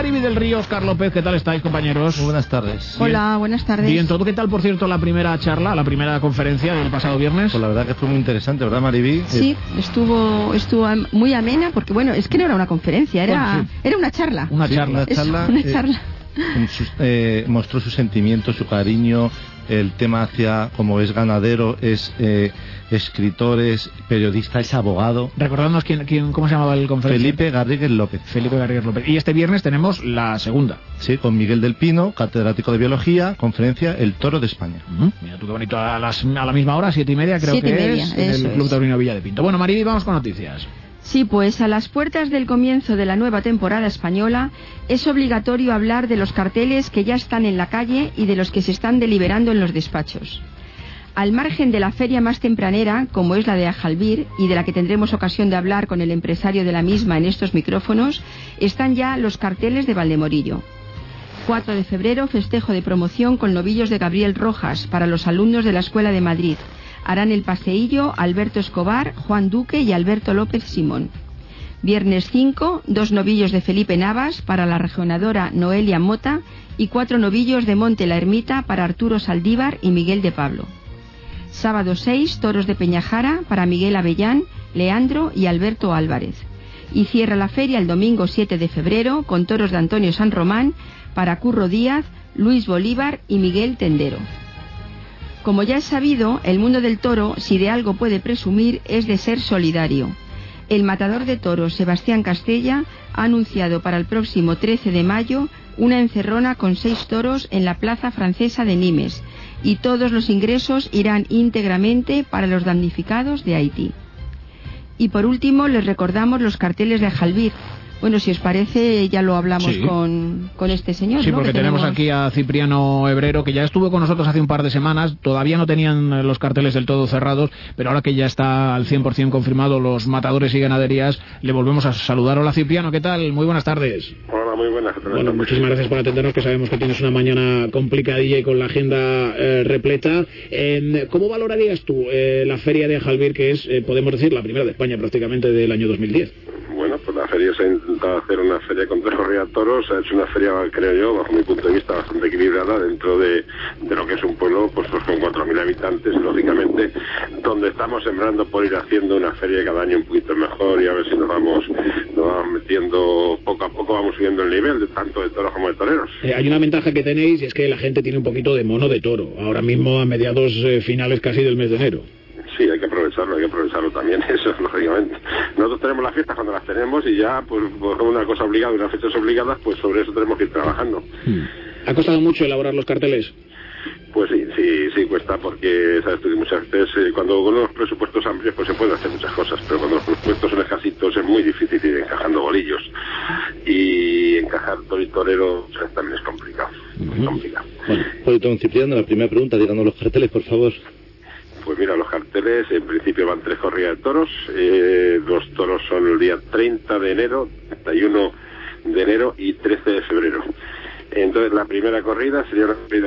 Mariby del Río, Óscar López. ¿Qué tal estáis, compañeros? Muy buenas tardes. Hola, buenas tardes. Bien, ¿todo qué tal, por cierto, la primera charla, la primera conferencia del pasado viernes? Pues la verdad que fue muy interesante, ¿verdad, Mariby? Sí, estuvo muy amena, porque bueno, es que no era una conferencia, era una charla. Una charla. Una charla. Mostró su sentimiento, su cariño, el tema hacia, como es ganadero, es escritor, es periodista, es abogado. Recordadnos cómo se llamaba el conferenciante. Felipe Garrigues López. Felipe Garrigues López. Y este viernes tenemos la segunda. Sí, con Miguel del Pino, catedrático de biología, conferencia El Toro de España. Mira tú qué bonito, a la misma hora, 7:30 creo 7:30, que es, en el Club Taurino Villa de Pinto. Bueno, Mariby, vamos con noticias. Sí, pues a las puertas del comienzo de la nueva temporada española es obligatorio hablar de los carteles que ya están en la calle y de los que se están deliberando en los despachos. Al margen de la feria más tempranera, como es la de Ajalbir, y de la que tendremos ocasión de hablar con el empresario de la misma en estos micrófonos, están ya los carteles de Valdemorillo. 4 de febrero, festejo de promoción con novillos de Gabriel Rojas para los alumnos de la Escuela de Madrid. Harán el paseillo Alberto Escobar, Juan Duque y Alberto López Simón. Viernes 5, 2 novillos de Felipe Navas para la regionadora Noelia Mota y 4 novillos de Monte la Ermita para Arturo Saldívar y Miguel de Pablo. Sábado 6, toros de Peñajara para Miguel Avellán, Leandro y Alberto Álvarez. Y cierra la feria el domingo 7 de febrero con toros de Antonio San Román para Curro Díaz, Luis Bolívar y Miguel Tendero. Como ya es sabido, el mundo del toro, si de algo puede presumir, es de ser solidario. El matador de toros, Sebastián Castella, ha anunciado para el próximo 13 de mayo una encerrona con 6 toros en la Plaza Francesa de Nimes, y todos los ingresos irán íntegramente para los damnificados de Haití. Y por último, les recordamos los carteles de Ajalbir. Bueno, si os parece, ya lo hablamos con este señor. Sí, ¿no? porque tenemos aquí a Cipriano Hebrero, que ya estuvo con nosotros hace un par de semanas. Todavía no tenían los carteles del todo cerrados, pero ahora que ya está al 100% confirmado los matadores y ganaderías, le volvemos a saludar. Hola, Cipriano, ¿qué tal? Muy buenas tardes. Hola, muy buenas. Bueno, muchísimas gracias por atendernos, que sabemos que tienes una mañana complicadilla y con la agenda repleta. ¿Cómo valorarías tú la feria de Ajalbir, que es, podemos decir, la primera de España prácticamente del año 2010? Bueno, pues la feria se ha intentado hacer una feria con 3 corridas de toros. Se ha hecho una feria, creo yo, bajo mi punto de vista, bastante equilibrada dentro de lo que es un pueblo pues con 4.000 habitantes, lógicamente, donde estamos sembrando por ir haciendo una feria cada año un poquito mejor y a ver si nos vamos metiendo poco a poco, vamos subiendo el nivel de tanto de toros como de toreros. Hay una ventaja que tenéis y es que la gente tiene un poquito de mono de toro, ahora mismo a mediados finales casi del mes de enero. Sí, hay que aprovecharlo también, eso, lógicamente. Nosotros tenemos las fiestas cuando las tenemos y ya, pues, como una cosa obligada y unas fechas obligadas, pues sobre eso tenemos que ir trabajando. ¿Ha costado mucho elaborar los carteles? Pues sí cuesta, porque sabes tú que muchas veces cuando con los presupuestos amplios pues se pueden hacer muchas cosas, pero cuando los presupuestos son escasitos es muy difícil ir encajando bolillos, y encajar toro y torero también es complicado, muy complicado. Bueno, pues don Cipriano, la primera pregunta, díganos los carteles, por favor. Pues mira, los carteles en principio van 3 corridas de toros. Los toros son el día 30 de enero, 31 de enero y 13 de febrero. Entonces la primera corrida sería una corrida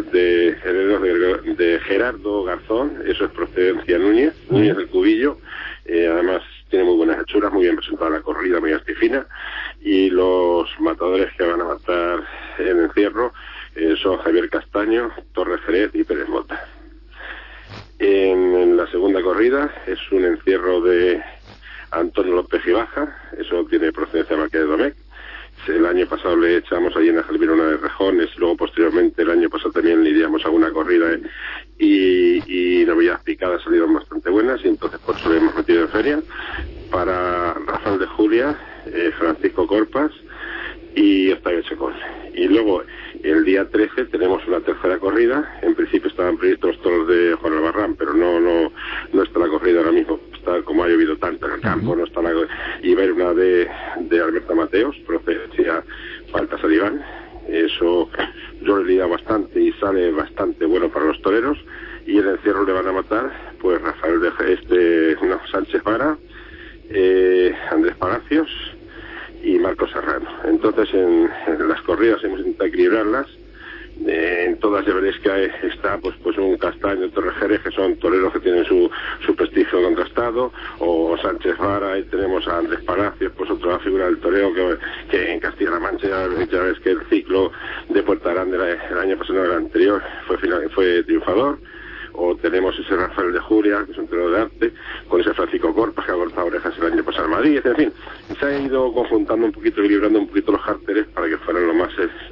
de Gerardo Garzón, eso es procedencia Núñez del Cubillo. Además tiene muy buenas hechuras, muy bien presentada la corrida, muy astifina. Y los matadores que van a matar en encierro son Javier Castaño, Torres Jerez y Pérez Mota. En la segunda corrida es un encierro de Antonio López Gibaja, eso tiene procedencia Marqués de Domecq. El año pasado le echamos allí en Ajalbir una de rejones, luego posteriormente el año pasado también le iríamos a una corrida y novillas picadas salieron bastante buenas, y entonces por eso lo hemos metido en feria. Para Rafael de Julia, Francisco Corpas y Octavio Chacón. Y luego el día 13 tenemos una tercera corrida. En principio estaban previstos los toros de Juan Albarrán, pero no está la corrida ahora mismo. Está, como ha llovido tanto en el campo, no está y va a ir una de Alberto Mateos, procedencia Falta Saliván. Eso yo le he liado bastante y sale bastante bueno para los toreros. Y el encierro le van a matar pues Rafael Sánchez Vara, Andrés Palacios y Marcos Serrano. Entonces en las corridas hemos intentado equilibrarlas En todas ya veréis que está pues un Castaño, Torres Jerez, que son toreros que tienen su prestigio contrastado, o Sánchez Vara, ahí tenemos a Andrés Palacios, pues otra figura del toreo que en Castilla-La Mancha ya ves que el ciclo de Puerta Grande el año pasado, el anterior, fue triunfador. O tenemos ese Rafael de Juria, que es un torero de arte, con ese Francisco Corpas, que ha cortado orejas el año pasado en Madrid. En fin, se ha ido conjuntando un poquito, equilibrando un poquito los carteles para que fueran lo más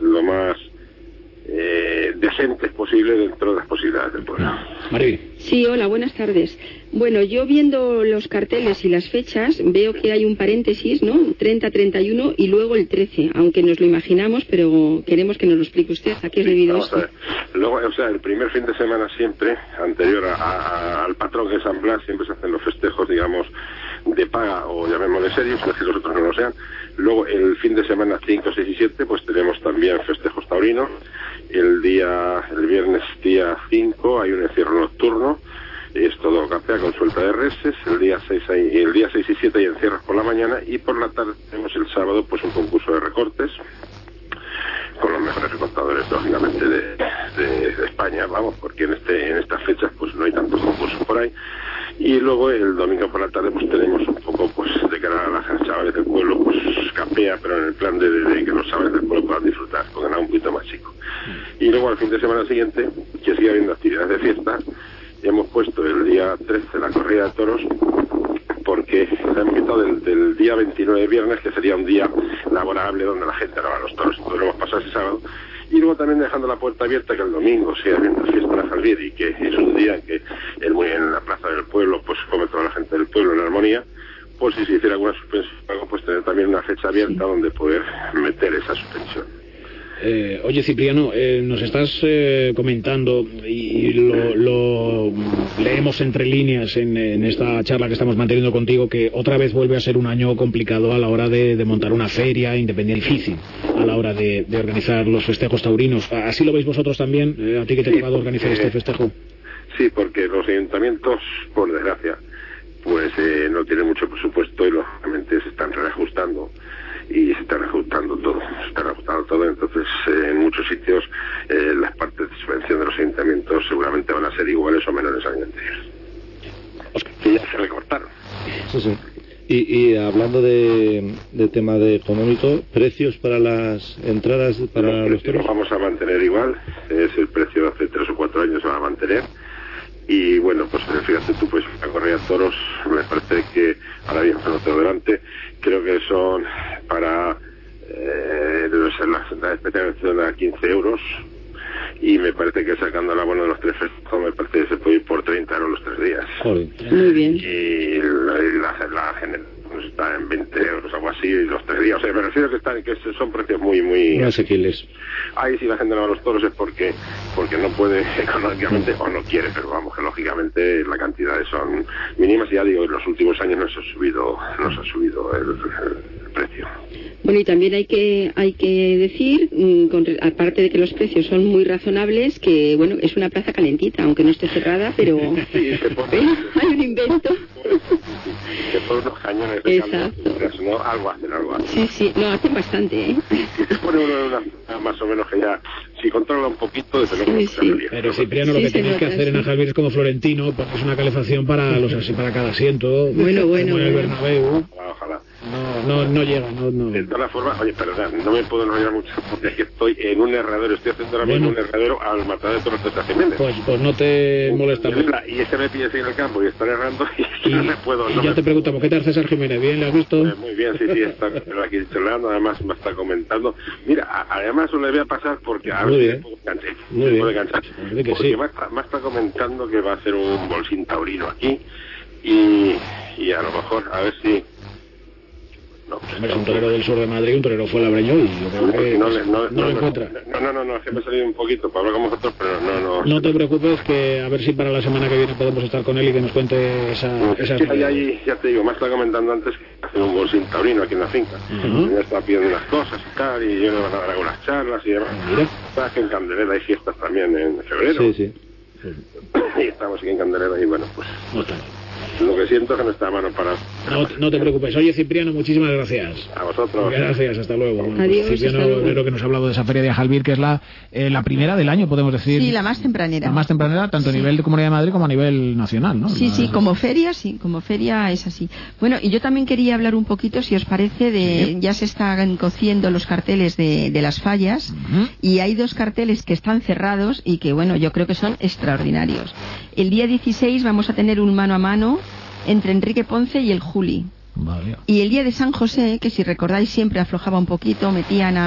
decentes posible dentro de las posibilidades del pueblo. Maribel. Sí, hola, buenas tardes. Bueno, yo viendo los carteles y las fechas, veo que hay un paréntesis, ¿no? 30, 31 y luego el 13, aunque nos lo imaginamos, pero queremos que nos lo explique usted. ¿A qué es debido esto? Luego, o sea, el primer fin de semana siempre, anterior al patrón de San Blas, siempre se hacen los festejos, digamos, de paga o llamémosle serios, no es que los otros no lo sean. Luego, el fin de semana 5, 6 y 7, pues tenemos también festejos taurinos. El viernes día 5 hay un encierro nocturno, es todo capea con suelta de reses. El día 6 y 7 hay encierros por la mañana, y por la tarde tenemos el sábado pues un concurso de recortes con los mejores recortadores, lógicamente, de España, vamos, porque en estas fechas pues no hay tantos concursos por ahí. Y luego el domingo por la tarde pues tenemos un poco pues de cara a los chavales del pueblo, pues capea, pero en el plan de que los chavales del pueblo puedan disfrutar, con ganado un poquito más chico. Y luego al fin de semana siguiente, que sigue habiendo actividades de fiesta, hemos puesto el día 13 la corrida de toros, porque la hemos quitado del día 29 viernes, que sería un día laborable donde la gente no va a los toros, entonces lo hemos pasado ese sábado. Y luego también dejando la puerta abierta que el domingo sigue habiendo fiesta en la Jalvier, y que es un día en que en la plaza del pueblo pues come toda la gente del pueblo en armonía, por si se hiciera alguna suspensión, pues tener también una fecha abierta donde poder meter esa suspensión. Oye, Cipriano, nos estás comentando, y lo leemos entre líneas en esta charla que estamos manteniendo contigo, que otra vez vuelve a ser un año complicado a la hora de montar una feria independiente, difícil a la hora de organizar los festejos taurinos. ¿Así lo veis vosotros también? ¿A ti que te ha tocado organizar este festejo? Sí, porque los ayuntamientos, por desgracia, pues no tienen mucho presupuesto y lógicamente se están reajustando. Y se está reajustando todo, entonces en muchos sitios las partes de subvención de los ayuntamientos seguramente van a ser iguales o menores al año anterior. Que ya se recortaron. Sí. Y hablando de tema de económico, precios para las entradas para los toros. Los vamos a mantener igual, es el precio de hace 3 o 4 años, se va a mantener. Y bueno, pues fíjate tú, pues la corrida de toros, me parece que ahora mismo no tengo delante, creo que son para la especialización a 15 euros, y me parece que sacando el abono de los 3 festejos, me parece que se puede ir por 30 euros los 3 días. Joder. Muy bien. Y la general pues está en 20 euros, algo así, los 3 días. O sea, me refiero que son precios muy asequibles. Ahí si la gente no va a los toros es porque no puede económicamente o no quiere, pero vamos, que lógicamente las cantidades son mínimas, y ya digo, en los últimos años nos ha subido el precio. Bueno, y también hay que decir, aparte de que los precios son muy razonables, que bueno, es una plaza calentita, aunque no esté cerrada, pero sí, hay un invento. Que por unos cañones de cambio, algo hacen. Sí, lo hacen bastante, ¿eh? Se pone uno una más o menos que ya, si controla un poquito, desde luego sí. Pero Cipriano, lo que tenéis que hacer en Ajalvier es como Florentino, pones una calefacción para cada asiento. Bueno. Como en el Bernabéu. Ojalá. No llega, no. De todas formas, oye, perdón, no me puedo enrollar mucho porque es que estoy en un herradero, estoy haciendo ahora mismo un herradero al matadero de toros de Santa Jiménez. Pues no te molesta mucho. Y ese me pilla así en el campo y está errando y no me puedo. Y ya te preguntamos, ¿qué tal César Jiménez? ¿Bien? ¿Le has visto? Muy bien, sí, está aquí charlando, además me está comentando. Mira, además le voy a pasar porque a ver si me puedo enganchar. Porque sí. me está comentando que va a hacer un bolsín taurino aquí y a lo mejor, a ver si... No, es un torero del sur de Madrid, un torero fuenlabreño, y yo creo que no lo encuentra. No, es que me he salido un poquito para hablar con vosotros, pero no. No te preocupes, que a ver si para la semana que viene podemos estar con él y que nos cuente esas ya te digo, me está comentando antes que hacer un bolsín taurino aquí en la finca. Ya está pidiendo unas cosas y tal, y yo le van a dar algunas charlas y demás. Mira. Sabes que en Candelera hay fiestas también en febrero. Sí. Y estamos aquí en Candelera y bueno, pues... No está. Lo que siento es que no está a mano para No te preocupes. Oye, Cipriano, muchísimas gracias. A vosotros. Gracias, hasta luego. Adiós, Cipriano hasta luego. Obrero, que nos ha hablado de esa feria de Ajalbir, que es la primera del año, podemos decir. Sí, la más tempranera. La más tempranera, tanto a nivel de Comunidad de Madrid como a nivel nacional, ¿no? Sí, como feria es así. Bueno, y yo también quería hablar un poquito, si os parece, ya se están cociendo los carteles de las fallas, y hay 2 carteles que están cerrados y que, bueno, yo creo que son extraordinarios. El día 16 vamos a tener un mano a mano entre Enrique Ponce y el Juli. Vale. Y el día de San José, que si recordáis siempre aflojaba un poquito, metían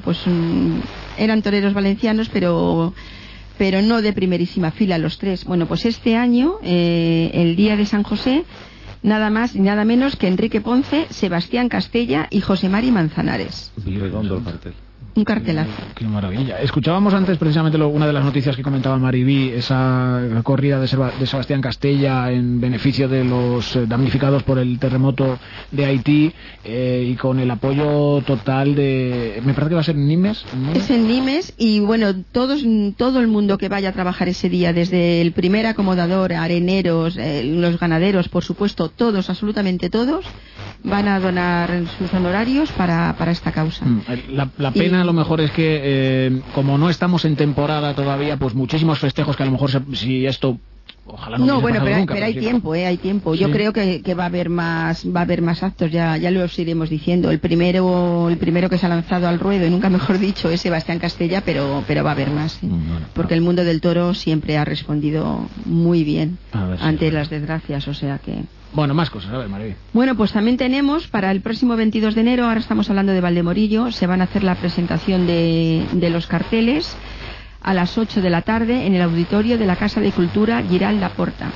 eran toreros valencianos, pero no de primerísima fila los 3. Bueno, pues este año, el día de San José, nada más y nada menos que Enrique Ponce, Sebastián Castella y José Mari Manzanares. Redondo el cartel. Un cartelazo. Qué maravilla. Escuchábamos antes precisamente una de las noticias que comentaba Maribí, esa corrida de Sebastián Castella en beneficio de los damnificados por el terremoto de Haití, y con el apoyo total de... Me parece que va a ser Nimes. Es en Nimes, y bueno, todo el mundo que vaya a trabajar ese día, desde el primer acomodador, areneros, los ganaderos, por supuesto, todos, absolutamente todos, van a donar sus honorarios para esta causa. La pena a lo mejor es que como no estamos en temporada todavía, pues muchísimos festejos que a lo mejor si esto ojalá no bueno, pero nunca, hay tiempo, hay tiempo. Sí. Yo creo que va a haber más actos, ya los iremos diciendo. El primero que se ha lanzado al ruedo, y nunca mejor dicho, es Sebastián Castella, pero va a haber más, porque el mundo del toro siempre ha respondido muy bien ante las desgracias, o sea que... Bueno, más cosas, a ver, Maribí. Bueno, pues también tenemos para el próximo 22 de enero, ahora estamos hablando de Valdemorillo, se van a hacer la presentación de los carteles a las 8 de la tarde en el auditorio de la Casa de Cultura Giral Laporta.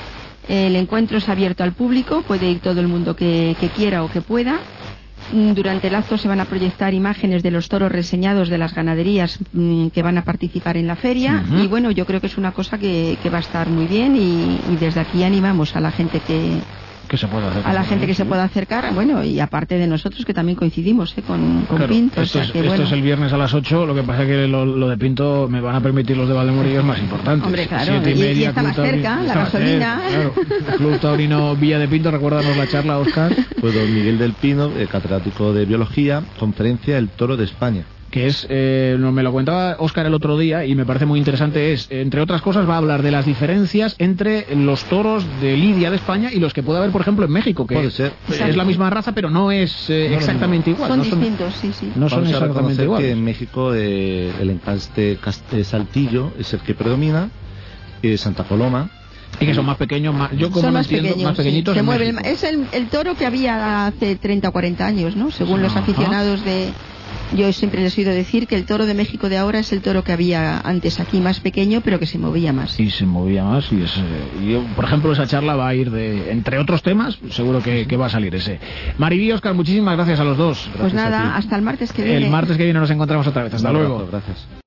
El encuentro es abierto al público, puede ir todo el mundo que quiera o que pueda. Durante el acto se van a proyectar imágenes de los toros reseñados de las ganaderías que van a participar en la feria, y bueno, yo creo que es una cosa que va a estar muy bien, y desde aquí animamos a la gente que se pueda hacer, a la gente que se pueda acercar, bueno, y aparte de nosotros que también coincidimos con claro, Pinto. Esto es el viernes a las 8, lo que pasa es que lo de Pinto me van a permitir los de Valdemorillo es más importante. Hombre, claro, y está más cerca, la gasolina. Claro, Club Taurino Villa de Pinto, recuérdanos la charla, Óscar. Pues don Miguel del Pino, catedrático de Biología, conferencia El Toro de España. Que es, me lo contaba Óscar el otro día y me parece muy interesante, entre otras cosas, va a hablar de las diferencias entre los toros de lidia de España y los que puede haber, por ejemplo, en México, que puede ser. Es la misma raza, pero no es exactamente igual. Son distintos, sí. No son exactamente iguales. Que en México el encaste Saltillo es el que predomina, Santa Coloma. Y que son más pequeños, yo como son no más entiendo, pequeños, más pequeñitos. Se mueven, es el toro que había hace 30 o 40 años, ¿no? Según los aficionados de... Yo siempre les he oído decir que el toro de México de ahora es el toro que había antes aquí, más pequeño, pero que se movía más. Sí, se movía más. Y por ejemplo, esa charla va a ir entre otros temas, seguro que va a salir ese. Maribí y Óscar, muchísimas gracias a los dos. Pues nada, hasta el martes que viene. El martes que viene nos encontramos otra vez. Hasta luego. Gracias.